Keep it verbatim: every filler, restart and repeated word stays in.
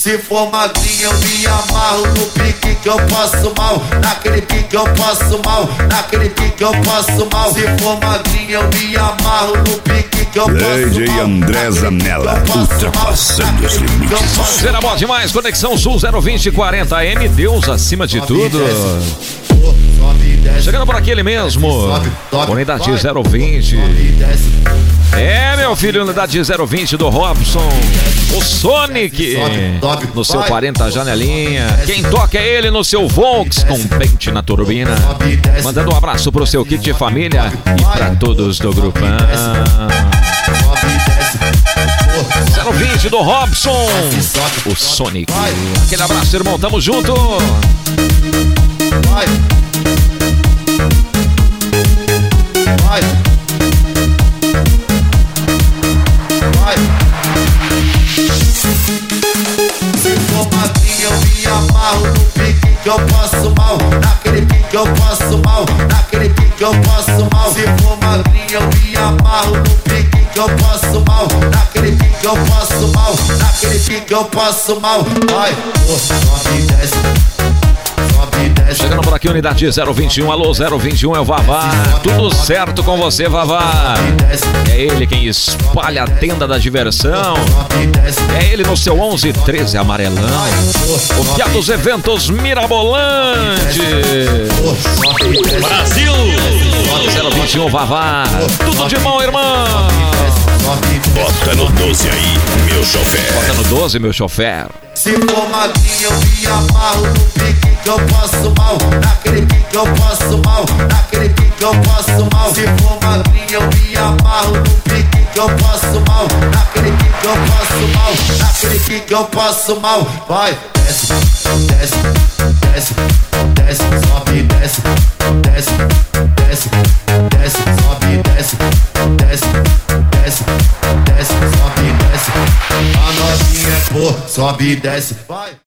Se for magrinha eu me amarro no pique que eu passo mal. Naquele pique eu passo mal, naquele pique eu passo mal. Se for magrinha eu me amarro no pique que eu passo mal. D J André Zanella, ultrapassando os limites. Será bom demais, Conexão Sul zero vinte quarenta A M, Deus acima de tudo. Chegando por aqui ele mesmo, unidade zero vinte. É, meu filho, unidade zero vinte do Robson, o Sonic, no seu quarenta janelinha. Quem toca é ele no seu Volks com pente na turbina. Mandando um abraço pro seu kit de família e pra todos do grupão. zero vinte do Robson, o Sonic. Aquele abraço, irmão, tamo junto. Vai. Vai. Vai. Se for magrinha eu me amarro no pique que eu passo mal. Naquele pique eu passo mal, naquele pique eu passo mal. Se for magrinha eu me amarro no pique que eu passo mal. Naquele pique eu passo mal, naquele pique eu passo mal. Vai, oh, sobe e desce. Chegando por aqui, unidade zero vinte e um. Alô, zero vinte e um, é o Vavá. Tudo certo com você, Vavá? É ele quem espalha a tenda da diversão. É ele no seu onze treze amarelão. O piá dos eventos mirabolante. Brasil! zero vinte e um, Vavá. Tudo de bom, irmão. Bota no doze aí, meu chofer. Bota no doze, meu chofer. Se for magrinha eu me amarro no pique que eu passo mal. Naquele pique eu passo mal, naquele pique eu passo mal. Se for magrinha eu me amarro no pique que eu passo mal. Naquele pique eu passo mal, naquele pique eu passo mal. Vai, desce, desce, desce, desce, sobe e desce, desce, desce, desce, sobe e desce, desce, desce, desce, sobe e desce. A novinha é pô, sobe e desce, vai.